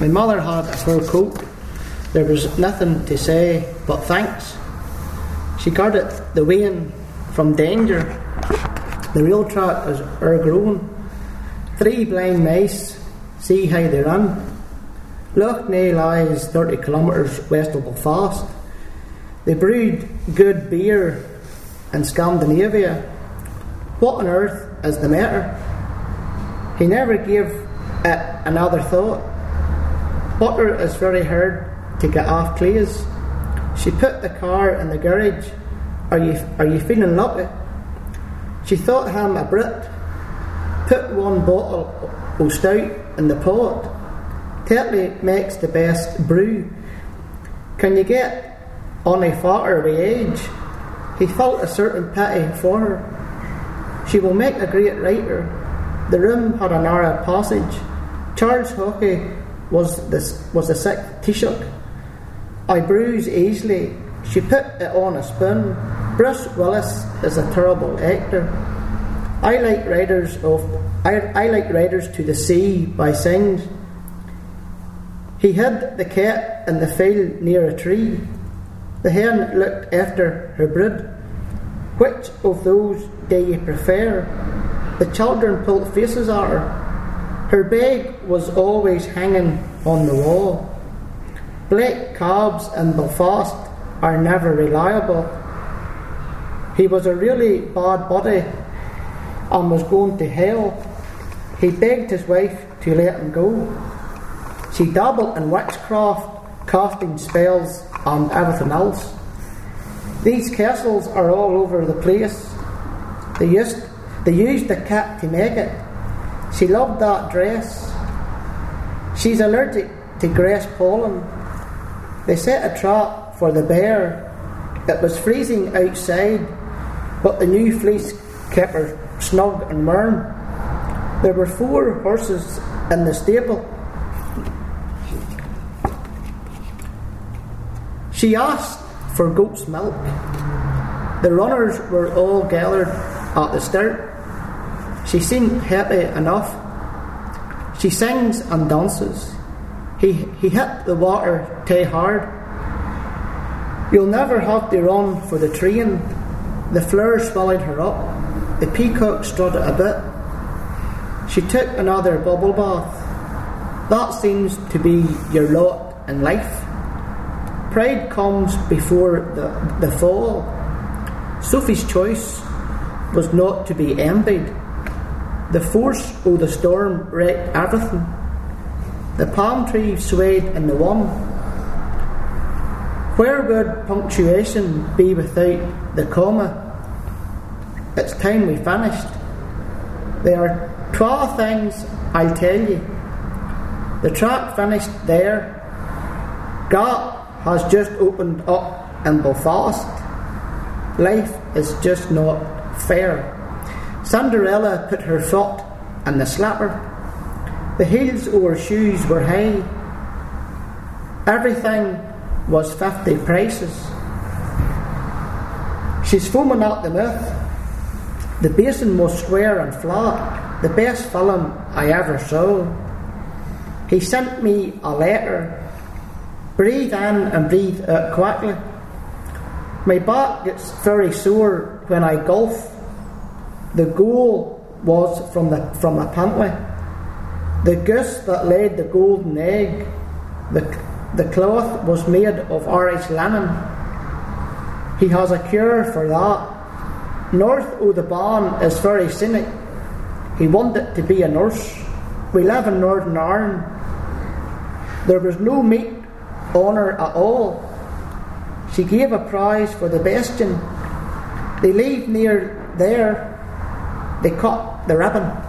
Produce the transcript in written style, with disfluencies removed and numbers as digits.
My mother had a fur coat. There was nothing to say but thanks. She guarded the wean from danger. The rail track is o'ergrown. 3 blind mice, see how they run. Lough Neagh lies 30 kilometres west of Belfast. They brewed good beer in Scandinavia. What on earth is the matter? He never gave it another thought. Butter is very hard to get off Cleys. She put the car in the garage. Are you feeling lucky? She thought him a Brit. Put 1 bottle of stout in the pot. Tetley makes the best brew. Can you get on a fatter with age? He felt a certain pity for her. She will make a great writer. The room had a narrow passage. Charles Hockey was the 6th Taoiseach. I bruise easily. She put it on a spoon. Bruce Willis is a terrible actor. I like riders to the sea by Synge. He hid the cat in the field near a tree. The hen looked after her brood. Which of those do you prefer? The children pulled faces at her. Her bag was always hanging on the wall. Black cabs in Belfast are never reliable. He was a really bad body and was going to hell. He begged his wife to let him go. She dabbled in witchcraft, casting spells and everything else. These castles are all over the place. They used the cat to make it. She loved that dress. She's allergic to grass pollen. They set a trap for the bear. It was freezing outside, but the new fleece kept her snug and warm. There were 4 horses in the stable. She asked for goat's milk. The runners were all gathered at the start. She seemed happy enough. She sings and dances. He hit the water too hard. You'll never have to run for the train. The floor swallowed her up. The peacock strutted a bit. She took another bubble bath. That seems to be your lot in life. Pride comes before the fall. Sophie's choice was not to be envied. The force of the storm wrecked everything. The palm tree swayed in the wind. Where would punctuation be without the comma? It's time we finished. There are 12 things I'll tell you. The track finished there. Gap has just opened up in Belfast. Life is just not fair. Cinderella put her foot in the slipper. The heels of her shoes were high. Everything was 50 prices. She's foaming at the mouth. The basin was square and flat. The best film I ever saw. He sent me a letter. Breathe in and breathe out quickly. My back gets very sore when I golf. The goal was from a pantry. The goose that laid the golden egg. The cloth was made of Irish linen. He has a cure for that. North of the Ban is very scenic. He wanted to be a nurse. We live in Northern Ireland. There was no meat on her at all. She gave a prize for the bastion. They leave near there. They cut the ribbon.